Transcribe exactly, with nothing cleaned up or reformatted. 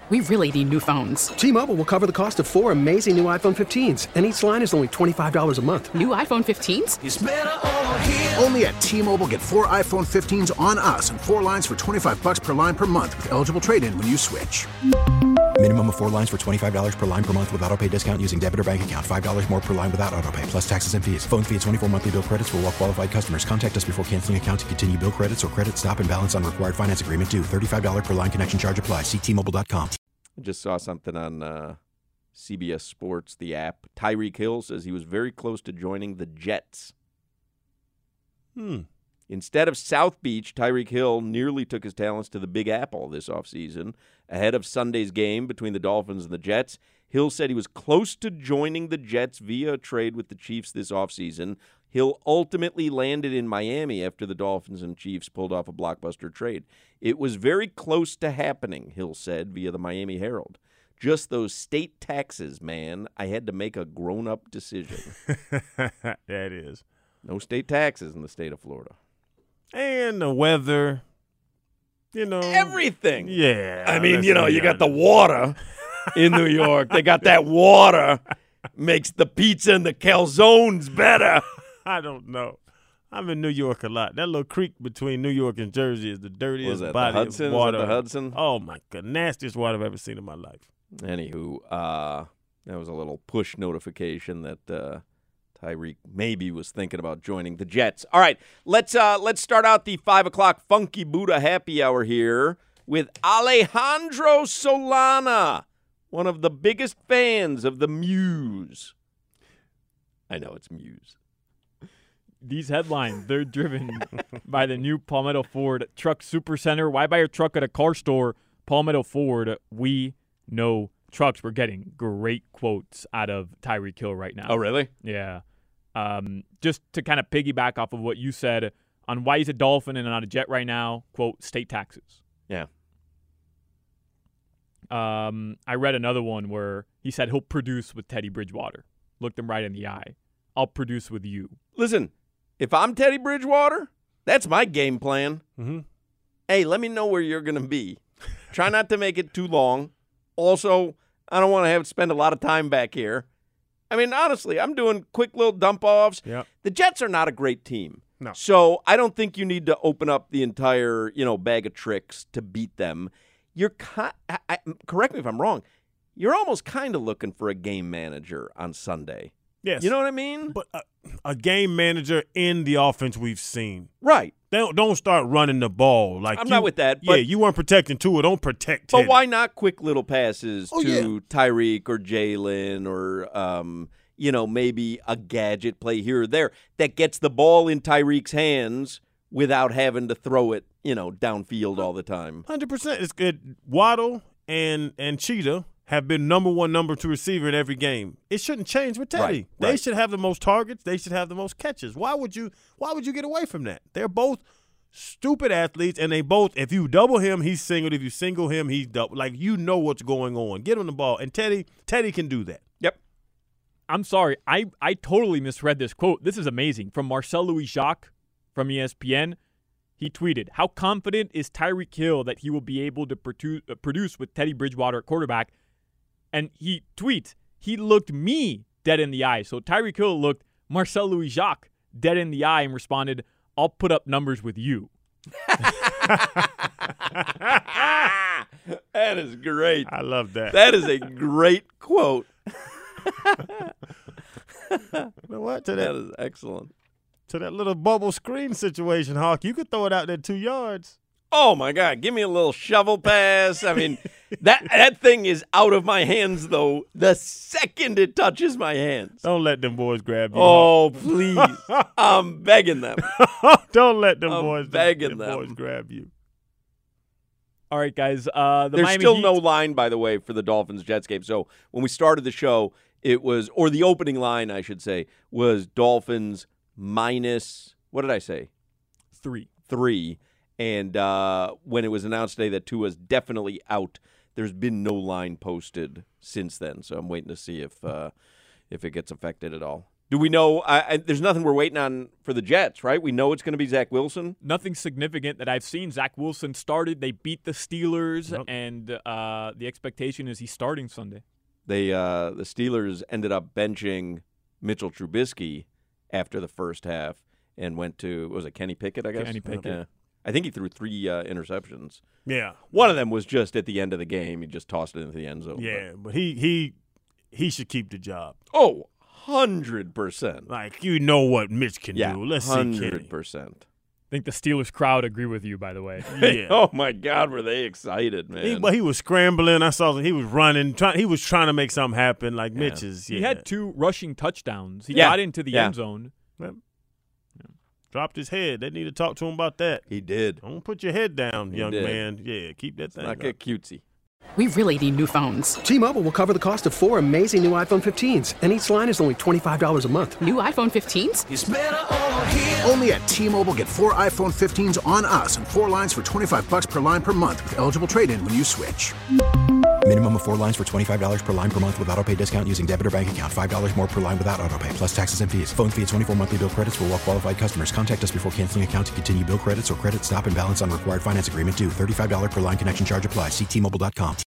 we really need new phones. T-Mobile will cover the cost of four amazing new iPhone fifteens, and each line is only twenty-five dollars a month. New iPhone fifteens? It's better over here. Only at T-Mobile, get four iPhone fifteens on us and four lines for twenty-five bucks per line per month with eligible trade-in when you switch. Minimum of four lines for twenty-five dollars per line per month with autopay discount using debit or bank account. five dollars more per line without autopay, plus taxes and fees. Phone fee at twenty-four monthly bill credits for well-qualified customers. Contact us before canceling account to continue bill credits or credit stop and balance on required finance agreement due. thirty-five dollars per line connection charge applies. See T Mobile dot com. I just saw something on uh, C B S Sports, the app. Tyreek Hill says he was very close to joining the Jets. Hmm. Instead of South Beach, Tyreek Hill nearly took his talents to the Big Apple this offseason. Ahead of Sunday's game between the Dolphins and the Jets, Hill said he was close to joining the Jets via a trade with the Chiefs this offseason. Hill ultimately landed in Miami after the Dolphins and Chiefs pulled off a blockbuster trade. It was very close to happening, Hill said via the Miami Herald. Just those state taxes, man. I had to make a grown-up decision. That is. No state taxes in the state of Florida. And the weather, you know. Everything. Yeah. I mean, you know, you got the water in New York. They got that water. Makes the pizza and the calzones better. I don't know. I'm in New York a lot. That little creek between New York and Jersey is the dirtiest that, body the Hudson? of water. Is that the Hudson? Oh, my God. Nastiest water I've ever seen in my life. Anywho, uh, that was a little push notification that uh, Tyreek maybe was thinking about joining the Jets. All right, let's uh, let's start out the five o'clock Funky Buddha Happy Hour here with Alejandro Solana, one of the biggest fans of the Muse. I know it's Muse. These headlines, they're driven by the new Palmetto Ford Truck Supercenter. Why buy your truck at a car store? Palmetto Ford, we know trucks. We're getting great quotes out of Tyreek Hill right now. Oh, really? Yeah. Um, just to kind of piggyback off of what you said on why he's a Dolphin and not a Jet right now, quote, state taxes. Yeah. Um, I read another one where he said he'll produce with Teddy Bridgewater. Looked him right in the eye. I'll produce with you. Listen, if I'm Teddy Bridgewater, that's my game plan. Mm-hmm. Hey, let me know where you're going to be. Try not to make it too long. Also, I don't want to have to spend a lot of time back here. I mean, honestly, I'm doing quick little dump-offs. Yep. The Jets are not a great team. No. So I don't think you need to open up the entire, you know, bag of tricks to beat them. You're ki- I, I, correct me if I'm wrong. You're almost kind of looking for a game manager on Sunday. Yes. You know what I mean? But a, a game manager in the offense we've seen. Right. Don't don't start running the ball like I'm you, not with that. But, yeah, you weren't protecting Tua. Don't protect. But Teddy. why not quick little passes Oh, to yeah. Tyreek or Jalen or um, you know, maybe a gadget play here or there that gets the ball in Tyreek's hands without having to throw it, you know, downfield all the time. one hundred percent. It's good. Waddle and and Cheetah have been number one, number two receiver in every game. It shouldn't change with Teddy. Right, they right. should have the most targets. They should have the most catches. Why would you? Why would you get away from that? They're both stupid athletes, and they both. If you double him, he's singled. If you single him, he's double. Like you know what's going on. Get him the ball, and Teddy, Teddy can do that. Yep. I'm sorry. I, I totally misread this quote. This is amazing. From Marcel Louis Jacques from E S P N. He tweeted, how confident is Tyreek Hill that he will be able to produ- uh, produce with Teddy Bridgewater at quarterback? And he tweets, he looked me dead in the eye. So Tyreek Hill looked Marcel Louis Jacques dead in the eye and responded, I'll put up numbers with you. That is great. I love that. That is a great quote. You know what? To That that, is excellent. to that little bubble screen situation, Hawk, you could throw it out there two yards. Oh, my God. Give me a little shovel pass. I mean, that that thing is out of my hands, though, the second it touches my hands. Don't let them boys grab you. Oh, please. I'm begging them. Hawk. Don't let them I'm boys, begging them them. boys grab you. All right, guys. Uh, the There's Miami still Heat, no line, by the way, for the Dolphins-Jets game. So when we started the show, it was, or the opening line, I should say, was Dolphins minus, what did I say? three. Three. And uh, when it was announced today that Tua's definitely out, there's been no line posted since then. So I'm waiting to see if uh, if it gets affected at all. Do we know? I, I, there's nothing we're waiting on for the Jets, right? We know it's going to be Zach Wilson. Nothing significant that I've seen. Zach Wilson started. They beat the Steelers, Yep. and uh, the expectation is he's starting Sunday. They uh, the Steelers ended up benching Mitchell Trubisky after the first half and went to, what was it, Kenny Pickett, I guess? Kenny Pickett. Yeah. I think he threw three uh, interceptions. Yeah. One of them was just at the end of the game. He just tossed it into the end zone. Yeah, but he he he should keep the job. Oh, one hundred percent. Like, you know what Mitch can Yeah, do. Let's see one Kenny. hundred percent. I think the Steelers crowd agree with you, by the way. Yeah. Oh, my God, were they excited, man. He, but he was scrambling. I saw that he was running. Try, he was trying to make something happen. Like Mitch is. Yeah. He had two rushing touchdowns. He Yeah. got into the Yeah. end zone. Yep. Dropped his head. They need to talk to him about that. He did. Don't put your head down, He young did. man. Yeah, keep that thing Not up. get cutesy. We really need new phones. T-Mobile will cover the cost of four amazing new iPhone fifteens, and each line is only twenty-five dollars a month. New iPhone fifteens? Only at T-Mobile, get four iPhone fifteens on us and four lines for twenty-five bucks per line per month with eligible trade-in when you switch. Minimum of four lines for twenty-five dollars per line per month with auto pay discount using debit or bank account. five dollars more per line without auto pay, plus taxes and fees. Phone fee at twenty-four monthly bill credits for well-qualified customers. Contact us before canceling account to continue bill credits or credit stop and balance on required finance agreement due. thirty-five dollars per line connection charge applies. See T Mobile dot com.